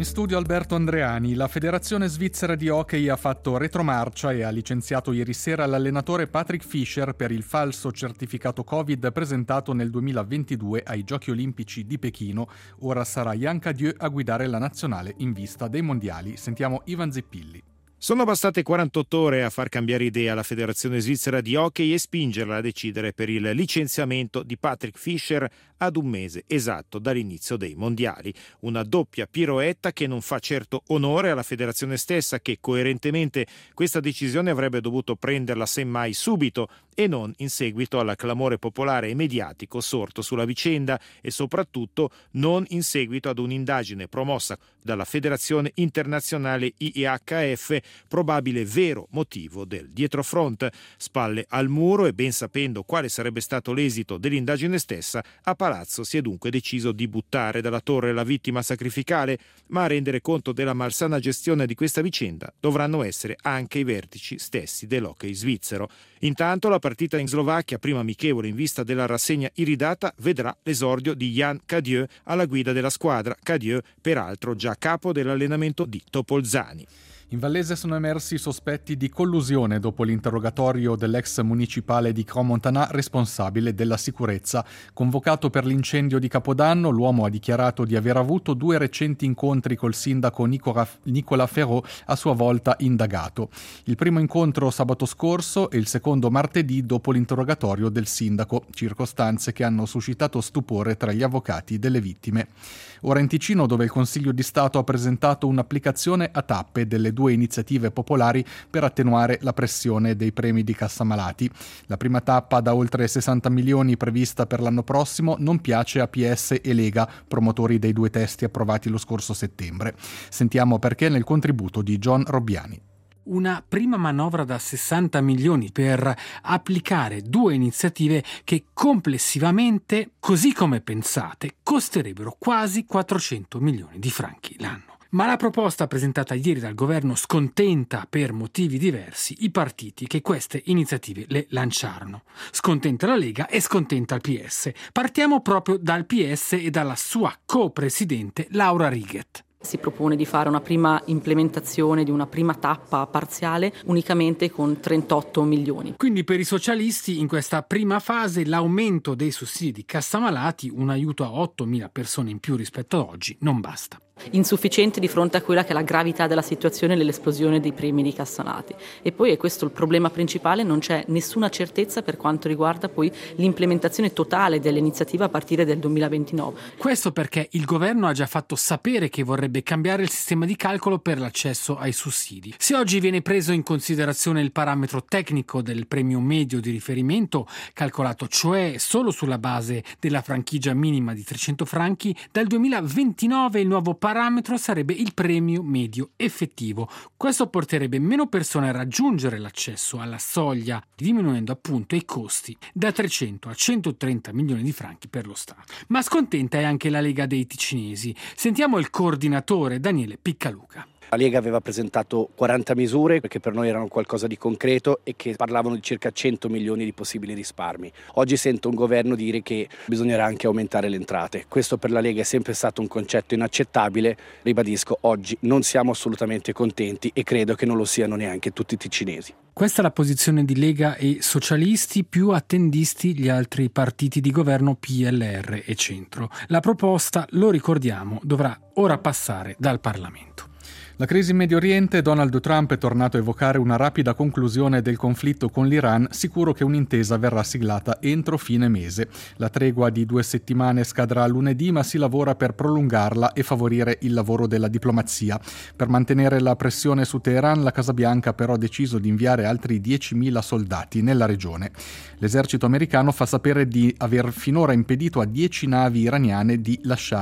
studio Alberto Andreani. La Federazione Svizzera di Hockey ha fatto retromarcia e ha licenziato ieri sera l'allenatore Patrick Fischer per il falso certificato Covid presentato nel 2022 ai Giochi Olimpici di Pechino. Ora sarà Yann Cadieux a guidare la nazionale in vista dei mondiali. Sentiamo Ivan Zippilli. Sono bastate 48 ore a far cambiare idea alla Federazione Svizzera di Hockey e spingerla a decidere per il licenziamento di Patrick Fischer ad un mese esatto dall'inizio dei mondiali. Una doppia piroetta che non fa certo onore alla federazione stessa, che coerentemente questa decisione avrebbe dovuto prenderla semmai subito e non in seguito al clamore popolare e mediatico sorto sulla vicenda, e soprattutto non in seguito ad un'indagine promossa dalla Federazione Internazionale IIHF, probabile vero motivo del dietrofront. Spalle al muro e ben sapendo quale sarebbe stato l'esito dell'indagine stessa, a Palazzo si è dunque deciso di buttare dalla torre la vittima sacrificale, ma a rendere conto della malsana gestione di questa vicenda dovranno essere anche i vertici stessi dell'hockey svizzero. Intanto la partita in Slovacchia, prima amichevole in vista della rassegna iridata, vedrà l'esordio di Yann Cadieux alla guida della squadra. Cadieux, peraltro già capo dell'allenamento di Topolzani. In Vallese sono emersi sospetti di collusione dopo l'interrogatorio dell'ex municipale di Crans-Montana responsabile della sicurezza. Convocato per l'incendio di Capodanno, l'uomo ha dichiarato di aver avuto 2 recenti incontri col sindaco Nicola Ferrò, a sua volta indagato. Il primo incontro sabato scorso e il secondo martedì dopo l'interrogatorio del sindaco, circostanze che hanno suscitato stupore tra gli avvocati delle vittime. Ora in Ticino, dove il Consiglio di Stato ha presentato un'applicazione a tappe delle 2 iniziative popolari per attenuare la pressione dei premi di cassa malati. La prima tappa, da oltre 60 milioni prevista per l'anno prossimo, non piace a PS e Lega, promotori dei 2 testi approvati lo scorso settembre. Sentiamo perché nel contributo di John Robbiani. Una prima manovra da 60 milioni per applicare 2 iniziative che complessivamente, così come pensate, costerebbero quasi 400 milioni di franchi l'anno. Ma la proposta presentata ieri dal governo scontenta per motivi diversi i partiti che queste iniziative le lanciarono. Scontenta la Lega e scontenta il PS. Partiamo proprio dal PS e dalla sua co-presidente Laura Riget. Si propone di fare una prima implementazione di una prima tappa parziale unicamente con 38 milioni. Quindi per i socialisti in questa prima fase l'aumento dei sussidi di cassa malati, un aiuto a 8.000 persone in più rispetto ad oggi, non basta. Insufficiente di fronte a quella che è la gravità della situazione nell'esplosione dei premi di cassa malati. E poi è questo il problema principale, non c'è nessuna certezza per quanto riguarda poi l'implementazione totale dell'iniziativa a partire del 2029. Questo perché il governo ha già fatto sapere che vorrebbe cambiare il sistema di calcolo per l'accesso ai sussidi. Se oggi viene preso in considerazione il parametro tecnico del premio medio di riferimento, calcolato cioè solo sulla base della franchigia minima di 300 franchi, dal 2029 il nuovo parametro sarebbe il premio medio effettivo. Questo porterebbe meno persone a raggiungere l'accesso alla soglia, diminuendo appunto i costi da 300 a 130 milioni di franchi per lo Stato. Ma scontenta è anche la Lega dei Ticinesi. Sentiamo il coordinatore Daniele Piccaluca. La Lega aveva presentato 40 misure che per noi erano qualcosa di concreto e che parlavano di circa 100 milioni di possibili risparmi. Oggi sento un governo dire che bisognerà anche aumentare le entrate. Questo per la Lega è sempre stato un concetto inaccettabile. Ribadisco, oggi non siamo assolutamente contenti e credo che non lo siano neanche tutti i ticinesi. Questa è la posizione di Lega e socialisti, più attendisti gli altri partiti di governo PLR e Centro. La proposta, lo ricordiamo, dovrà ora passare dal Parlamento. La crisi in Medio Oriente, Donald Trump è tornato a evocare una rapida conclusione del conflitto con l'Iran, sicuro che un'intesa verrà siglata entro fine mese. La tregua di 2 settimane scadrà lunedì, ma si lavora per prolungarla e favorire il lavoro della diplomazia. Per mantenere la pressione su Teheran, la Casa Bianca però ha deciso di inviare altri 10.000 soldati nella regione. L'esercito americano fa sapere di aver finora impedito a 10 navi iraniane di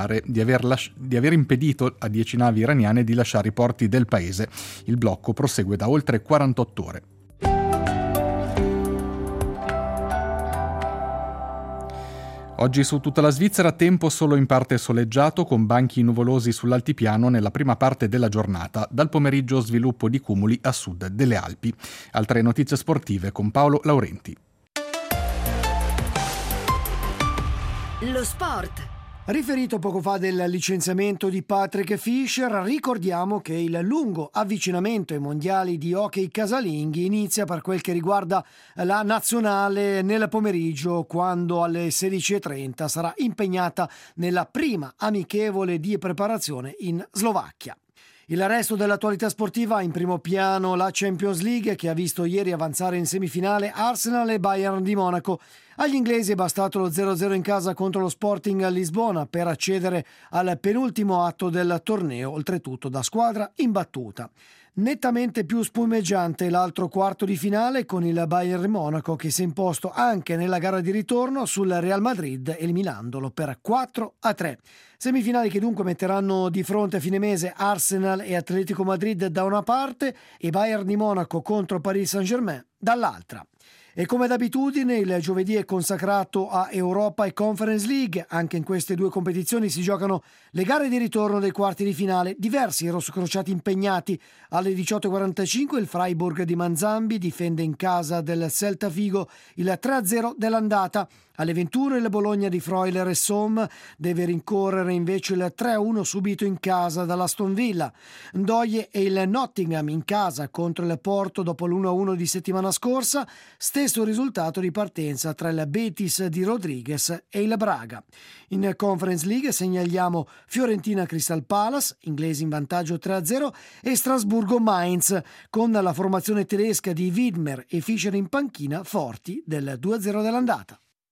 aver impedito a 10 navi iraniane di lasciare i porti del paese. Il blocco prosegue da oltre 48 ore. Oggi su tutta la Svizzera tempo solo in parte soleggiato con banchi nuvolosi sull'altipiano nella prima parte della giornata. Dal pomeriggio sviluppo di cumuli a sud delle Alpi. Altre notizie sportive con Paolo Laurenti. Lo sport Riferito poco fa del licenziamento di Patrick Fischer, ricordiamo che il lungo avvicinamento ai mondiali di hockey casalinghi inizia per quel che riguarda la nazionale nel pomeriggio, quando alle 16:30 sarà impegnata nella prima amichevole di preparazione in Slovacchia. Il resto dell'attualità sportiva, in primo piano la Champions League, che ha visto ieri avanzare in semifinale Arsenal e Bayern di Monaco. Agli inglesi è bastato lo 0-0 in casa contro lo Sporting Lisbona per accedere al penultimo atto del torneo, oltretutto da squadra imbattuta. Nettamente più spumeggiante l'altro quarto di finale, con il Bayern di Monaco che si è imposto anche nella gara di ritorno sul Real Madrid, eliminandolo per 4-3. Semifinali che dunque metteranno di fronte a fine mese Arsenal e Atletico Madrid da una parte e Bayern di Monaco contro Paris Saint-Germain dall'altra. E come d'abitudine il giovedì è consacrato a Europa e Conference League. Anche in queste due competizioni si giocano le gare di ritorno dei quarti di finale. Diversi rossocrociati impegnati. Alle 18:45 il Freiburg di Manzambi difende in casa del Celta Vigo il 3-0 dell'andata. Alle 21 il Bologna di Freuler e Somme deve rincorrere invece il 3-1 subito in casa dall'Aston Villa. Ndoye e il Nottingham in casa contro il Porto dopo l'1-1 di settimana scorsa. Stesso risultato di partenza tra il Betis di Rodriguez e il Braga. In Conference League segnaliamo Fiorentina Crystal Palace, inglesi in vantaggio 3-0, e Strasburgo Mainz, con la formazione tedesca di Widmer e Fischer in panchina forti del 2-0 dell'andata.